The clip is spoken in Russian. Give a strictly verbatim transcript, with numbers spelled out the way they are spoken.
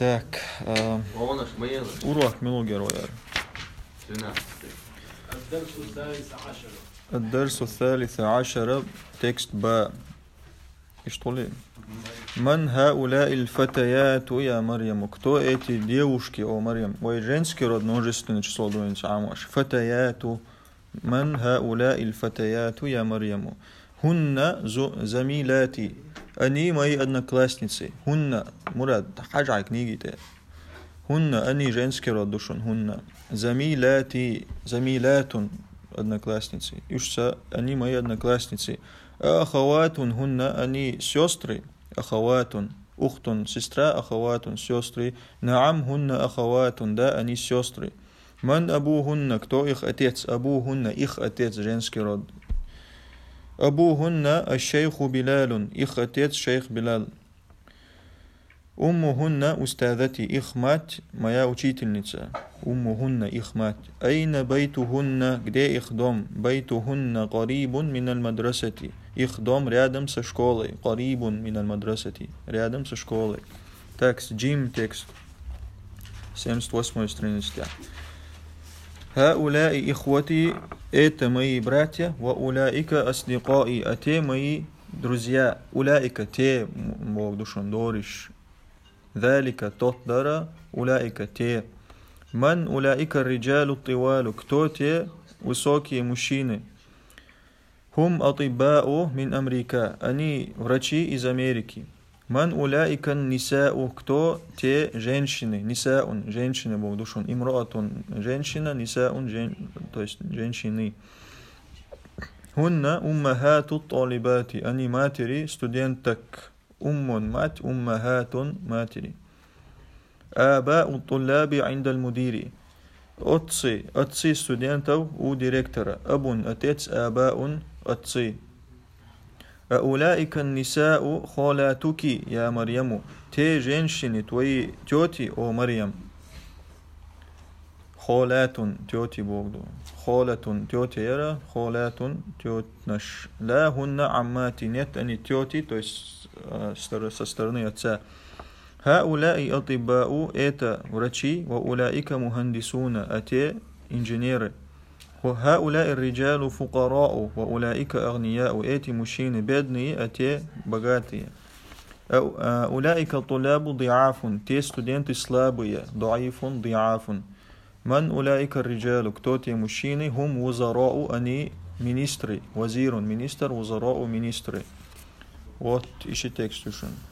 Так. Э, урок милогероя. الدرس الثالث عشر تكست باء. И что ли? Ман хауляи الفتيات يا مريم. Кто эти девушки, о Марьям? Ой, женский род, множественное число думается. Амаш. Фатаяту. Ман хауляи الفتيات يا مريم. Хунна замилати. Они мои одноклассницы. Хунна. Мурад, хаджай книги-то. Хунна, они женский род душон. Хунна. Замилати. Замилатун. Одноклассницы. Ишса, они мои одноклассницы. Ахаватун хунна, они сестры. Ахаватун. Ухтун, сестра, ахаватун, сестры. Наам хунна ахаватун, да, они сестры. Ман абу хунна, кто их отец? Абу хунна, их отец, женский род. Абу хунна, аш-шейху Билалун, их отец, шейх Билал. Умму хунна устадати, их мать, моя учительница. Умму хунна, их мать. Айна байту хунна, где их дом? Байту хунна карибун миналь мадрасати. Их дом рядом со школой. Карибун миналь мадрасати. Рядом со школой. Текст, джим текст. семьдесят восьмая страница. Хауляи ихвати, это мои братья. Ва уляика асликаи, а те мои друзья. Уляика, те, Бог душон, дориш. ذلك тот дара, уляика те. Ман уляика риджалу тивалу, кто те высокие мужчины. Хум атибау мин Америка, они врачи из Америки. Ман уляика нисау, кто те женщины. Нисаун, женщины, Бог душон. Имраатун, женщина, нисаун, жен... то есть женщины. Хунна уммахату талибати, они матери студенток. Уммун мать, уммахатун матери. Абау тулляби индаль мудири. Отцы, отцы студентов у директора. Абун, отец, абаун, отцы. Ауляика нисау халатуки, я Марьяму. Те женщины, твои тети, о Марьям. Халатун, тети Богду. Халатун, тети эра, халатун, тет наш. Ла хунна аммати, нет, они тети, то есть со стороны отца. Хауляи атибау, это врачи, ва уляика мухандисуна, а те инженеры. Хауляи риджалу фукарау, ва уляика агнияу, эти мужчины бедные, а те богатые. Уляика тулябу диафун, те студенты слабые, даифун диафун. Ман уляика риджалу, кто те мужчины, хум вузарау, они министры, вазирун, министр, вузарау, министры. Вот, ищи текст, слушай.